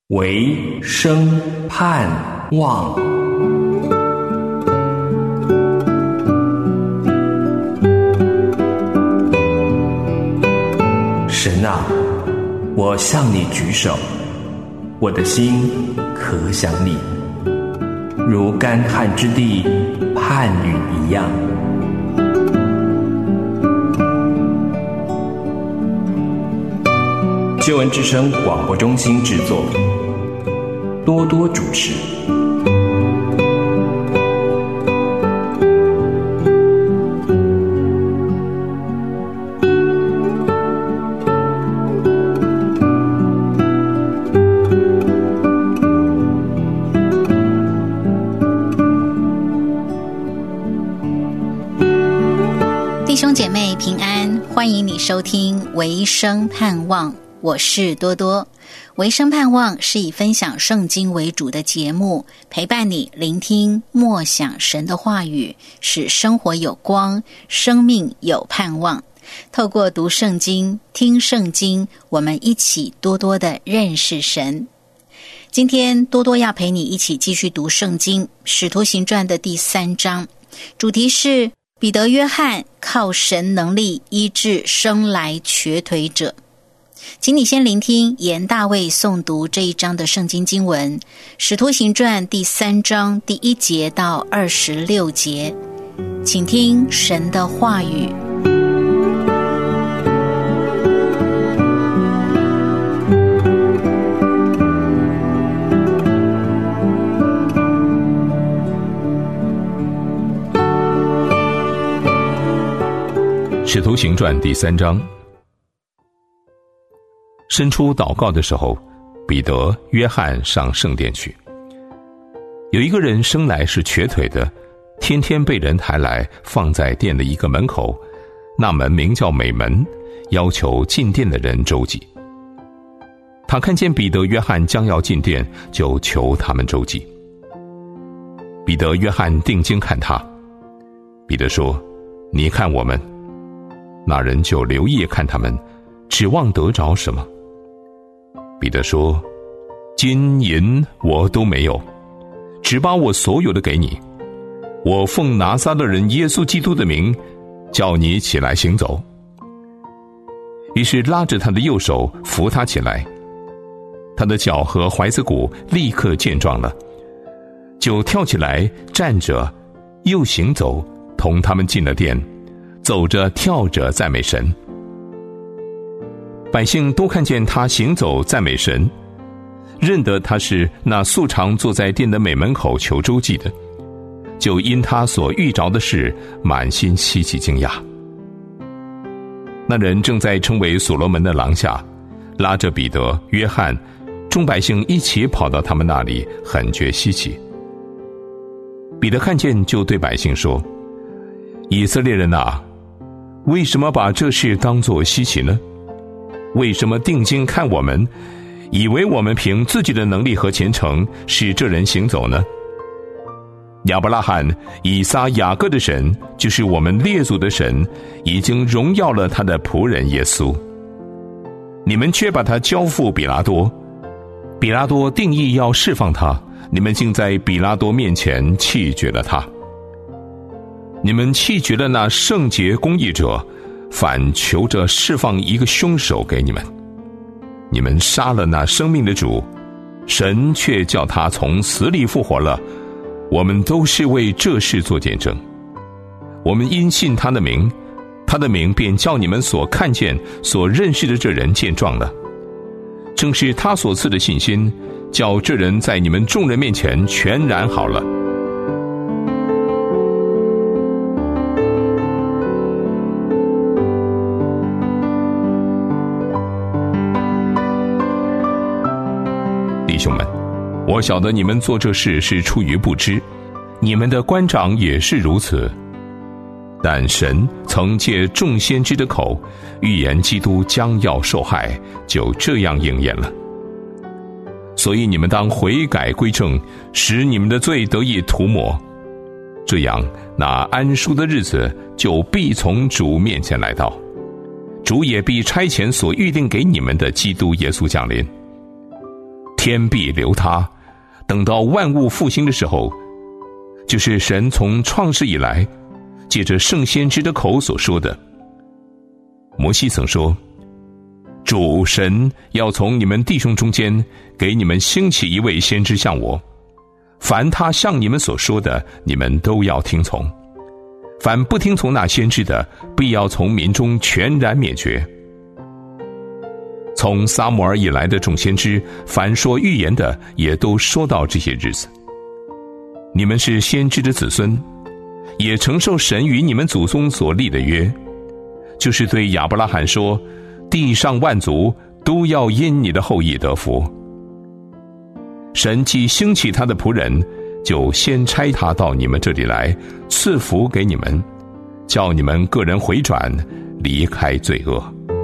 唯生盼望。神啊，我向你举手，我的心可想你，如干旱之地盼雨一样。救恩之声广播中心制作，多多主持。 弟兄姐妹平安，欢迎你收听唯生盼望，我是多多。唯生盼望是以分享圣经为主的节目，陪伴你聆听默想神的话语，使生活有光，生命有盼望。透过读圣经、听圣经，我们一起多多的认识神。今天多多要陪你一起继续读圣经《使徒行传》的第3章，主题是彼得、约翰靠神能力医治生来瘸腿者。请你先聆听严大卫诵读这一章的圣经经文，《使徒行传》第3章第1节到26节，请听神的话语。 使徒行传第3章。伸出祷告的时候，彼得、约翰上圣殿去。有一个人生来是瘸腿的，天天被人抬来放在殿的一个门口，那门名叫美门，要求进殿的人周济。他看见彼得、约翰将要进殿，就求他们周济。彼得、约翰定睛看他。彼得说：你看我们。那人就留意看他们，指望得着什么？彼得说：金银我都没有，只把我所有的给你。我奉拿撒勒人耶稣基督的名，叫你起来行走。于是拉着他的右手扶他起来，他的脚和踝子骨立刻健壮了，就跳起来站着，又行走，同他们进了殿，走着跳着赞美神。百姓都看见他行走赞美神，认得他是那素常坐在殿的美门口求周济的，就因他所遇着的事满心稀奇惊讶。那人正在称为所罗门的廊下，拉着彼得、约翰，众百姓一起跑到他们那里，很觉稀奇。彼得看见，就对百姓说：以色列人啊，为什么把这事当作稀奇呢？为什么定睛看我们，以为我们凭自己的能力和虔诚使这人行走呢？亚伯拉罕、以撒、雅各的神，就是我们列祖的神，已经荣耀了他的仆人耶稣。你们却把他交付比拉多，比拉多定义要释放他，你们竟在比拉多面前弃绝了他。你们弃绝了那圣洁公义者，反求着释放一个凶手给你们。你们杀了那生命的主，神却叫他从死里复活了。我们都是为这事做见证。我们因信他的名，他的名便叫你们所看见、所认识的这人见状了。正是他所赐的信心，叫这人在你们众人面前全然好了。弟兄们，我晓得你们做这事是出于不知，你们的官长也是如此。但神曾借众先知的口预言基督将要受害，就这样应验了。所以你们当悔改归正，使你们的罪得以涂抹，这样那安舒的日子就必从主面前来到，主也必差遣所预定给你们的基督耶稣降临。 天必留他，等到万物复兴的时候，就是神从创世以来借着圣先知的口所说的。摩西曾说，主神要从你们弟兄中间给你们兴起一位先知像我，凡他向你们所说的，你们都要听从，凡不听从那先知的，必要从民中全然灭绝。从撒母耳以来的众先知，凡说预言的，也都说到这些日子。你们是先知的子孙，也承受神与你们祖宗所立的约，就是对亚伯拉罕说，地上万族都要因你的后裔得福。神既兴起他的仆人，就先差他到你们这里来，赐福给你们，叫你们个人回转，离开罪恶。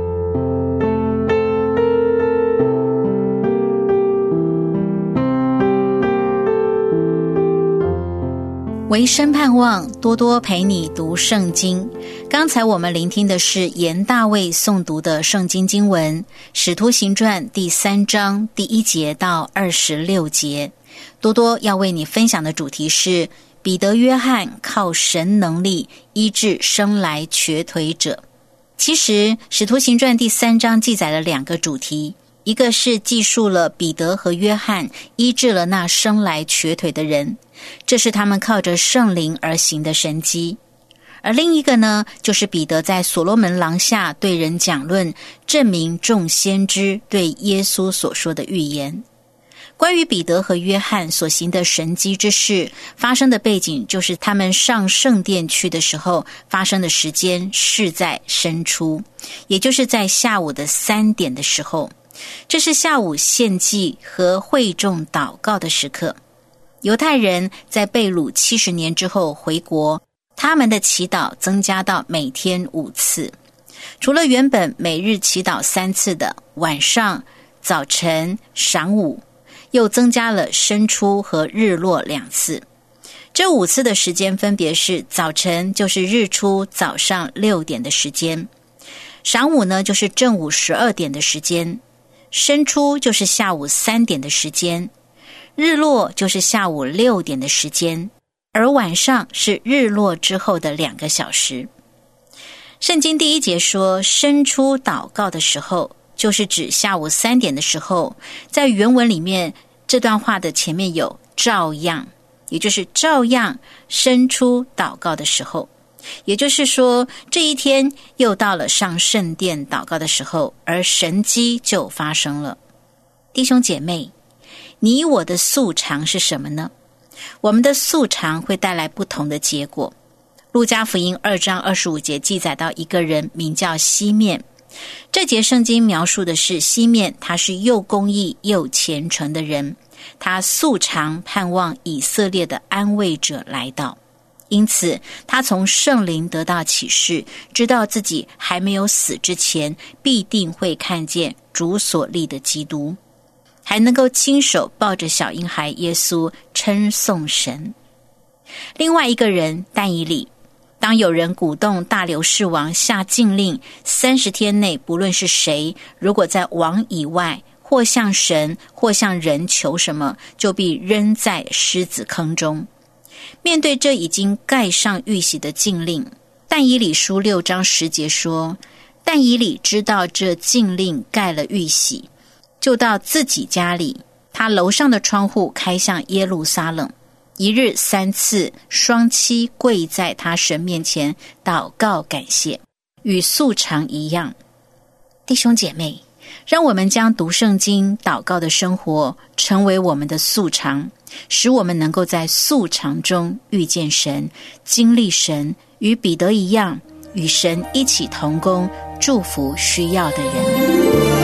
维生盼望，多多陪你读圣经。刚才我们聆听的是严大卫诵读的圣经经文，使徒行传第3章第1节到26节。多多要为你分享的主题是彼得约翰靠神能力医治生来瘸腿者。其实使徒行传第3章记载了2个主题，一个是记述了彼得和约翰医治了那生来瘸腿的人，这是他们靠着圣灵而行的神迹。而另一个呢，就是彼得在所罗门廊下对人讲论，证明众先知对耶稣所说的预言。关于彼得和约翰所行的神迹之事，发生的背景就是他们上圣殿去的时候，发生的时间是在申初，也就是在下午的3点的时候。这是下午献祭和会众祷告的时刻。犹太人在被掳70年之后回国，他们的祈祷增加到每天5次，除了原本每日祈祷3次的晚上、早晨、晌午，又增加了申初和日落2次。这5次的时间分别是早晨就是日出早上6点的时间，晌午呢就是正午12点的时间，申初就是下午3点的时间，日落就是下午6点的时间，而晚上是日落之后的2个小时。圣经第1节说申初祷告的时候，就是指下午3点的时候。在原文里面，这段话的前面有照样，也就是照样申初祷告的时候。也就是说，这一天又到了上圣殿祷告的时候，而神迹就发生了。弟兄姐妹，你我的素常是什么呢？我们的素常会带来不同的结果。路加福音2章25节记载到一个人名叫西面，这节圣经描述的是西面，他是又公义又虔诚的人，他素常盼望以色列的安慰者来到，因此他从圣灵得到启示，知道自己还没有死之前必定会看见主所立的基督，还能够亲手抱着小婴孩耶稣称颂神。另外一个人但以理，当有人鼓动大流士王下禁令，30天内不论是谁，如果在王以外或向神或向人求什么，就必扔在狮子坑中。面对这已经盖上玉玺的禁令，但以理书6章10节说，但以理知道这禁令盖了玉玺，就到自己家里，他楼上的窗户开向耶路撒冷，一日3次双膝跪在他神面前祷告感谢，与素常一样。弟兄姐妹，让我们将读圣经祷告的生活成为我们的素常，使我们能够在素常中遇见神，经历神，与彼得一样，与神一起同工，祝福需要的人。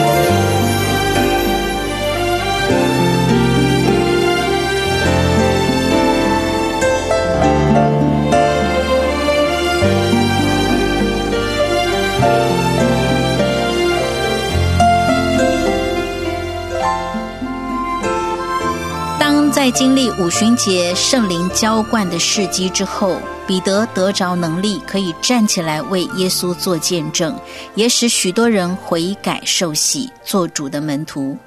在经历五旬节圣灵浇灌的事迹之后，彼得得着能力，可以站起来为耶稣做见证，也使许多人悔改受洗，做主的门徒。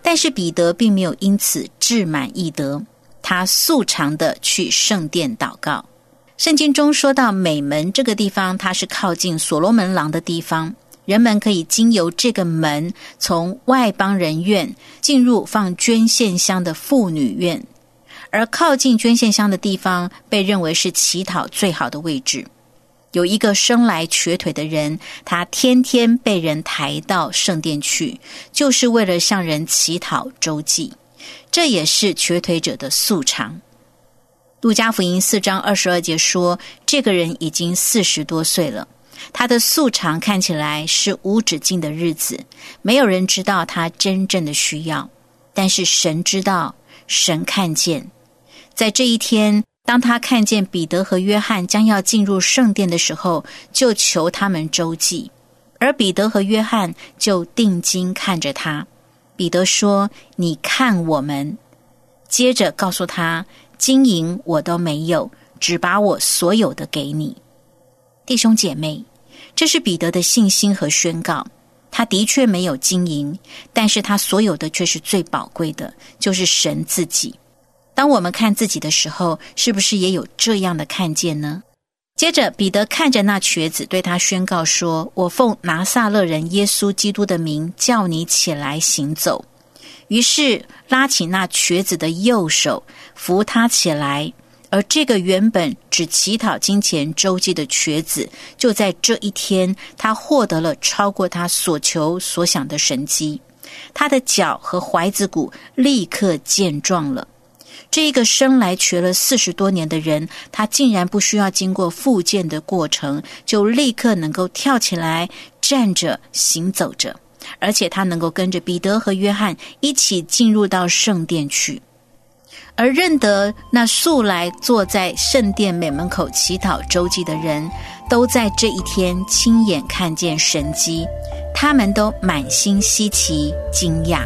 但是彼得并没有因此志满意得，他素常的去圣殿祷告。圣经中说到美门这个地方，它是靠近所罗门廊的地方，人们可以经由这个门从外邦人院进入放捐献箱的妇女院，而靠近捐献箱的地方被认为是祈祷最好的位置。有一个生来瘸腿的人，他天天被人抬到圣殿去，就是为了向人祈祷周济，这也是瘸腿者的素常。路加福音4章22节说，这个人已经40多岁了，他的素常看起来是无止境的日子，没有人知道他真正的需要，但是神知道，神看见。在这一天，当他看见彼得和约翰将要进入圣殿的时候，就求他们周济，而彼得和约翰就定睛看着他。彼得说，你看我们。接着告诉他，金银我都没有，只把我所有的给你。弟兄姐妹，这是彼得的信心和宣告。他的确没有金银，但是他所有的却是最宝贵的，就是神自己。当我们看自己的时候，是不是也有这样的看见呢？接着彼得看着那瘸子，对他宣告说，我奉拿撒勒人耶稣基督的名叫你起来行走。于是拉起那瘸子的右手，扶他起来，而这个原本只乞讨金钱周济的瘸子，就在这一天，他获得了超过他所求所想的神迹。他的脚和踝子骨立刻健壮了。这一个生来瘸了40多年的人，他竟然不需要经过复健的过程，就立刻能够跳起来，站着行走着，而且他能够跟着彼得和约翰一起进入到圣殿去。而认得那素来坐在圣殿美门口祈祷周济的人，都在这一天亲眼看见神迹，他们都满心稀奇惊讶。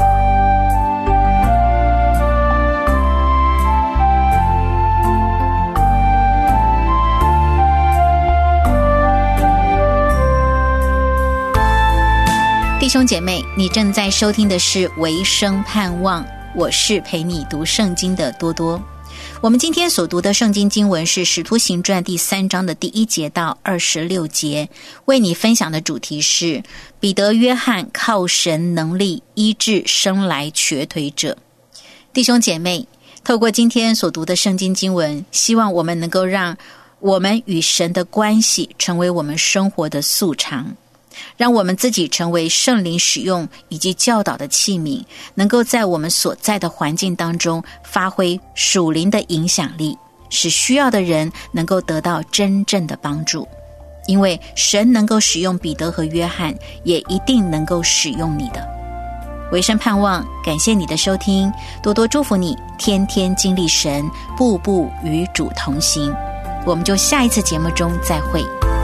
弟兄姐妹，你正在收听的是维生盼望，我是陪你读圣经的多多。我们今天所读的圣经经文是使徒行传第3章的第1节到26节，为你分享的主题是彼得约翰靠神能力医治生来瘸腿者。弟兄姐妹，透过今天所读的圣经经文，希望我们能够让我们与神的关系成为我们生活的素常，让我们自己成为圣灵使用以及教导的器皿，能够在我们所在的环境当中发挥属灵的影响力，使需要的人能够得到真正的帮助。因为神能够使用彼得和约翰，也一定能够使用你的。维生盼望，感谢你的收听，多多祝福你，天天经历神，步步与主同行。我们就下一次节目中再会。